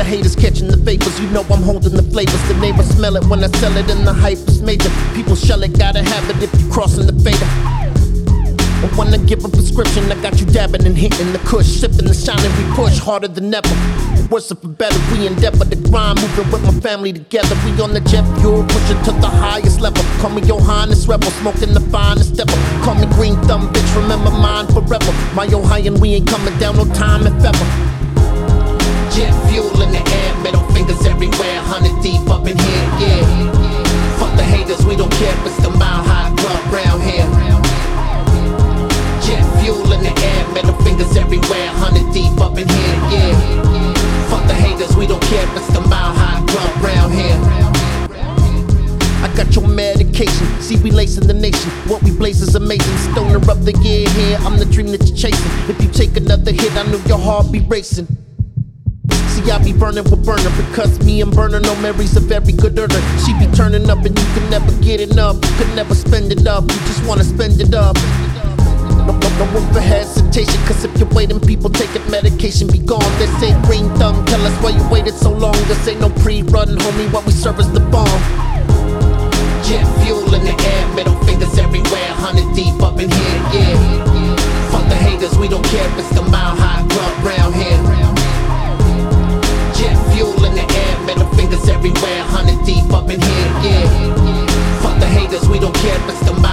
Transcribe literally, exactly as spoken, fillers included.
haters catching the vapors. You know I'm holding the flavors. The neighbors smell it when I sell it and the hype is major. People shell it, gotta have it if you crossing the fader. But when I give a prescription, I got you dabbing and hitting the kush, sipping the shining, we push harder than ever. Worse for better, we endeavor to grind, moving with my family together. We on the jet fuel, pushing to the highest level. Call me your highness rebel, smoking the finest ever. Call me green thumb, bitch, remember mine forever. My Ohio, we ain't coming down no time if ever. Jet fuel in the air, middle fingers everywhere, hundred deep up in here, yeah. Fuck the haters, we don't care if it's the mile high club round here. Jet fuel in the air, middle fingers everywhere, hundred deep up in here, yeah. Fuck the haters, we don't care if it's the mile high club round here. I got your medication, see we lacing the nation. What we blaze is amazing, stoner of the year here, I'm the dream that you're chasing. If you take another hit, I know your heart be racing. See, I be burning with burner, because me and Burner know Mary's a very good earner. She be turning up and you can never get enough. You can never spend it up, you just wanna spend it up. No, no, no room for hesitation, cause if you're waiting, people taking medication be gone. They say green thumb, tell us why you waited so long. This ain't no pre-run, homie, what we serve is the bomb. Jet fuel in the air, middle fingers everywhere, hundred deep up in here, yeah. Fuck the haters, we don't care if it's the mile high club round here. Jet fuel in the air, middle fingers everywhere, hundred deep up in here, yeah. Fuck the haters, we don't care if it's the mile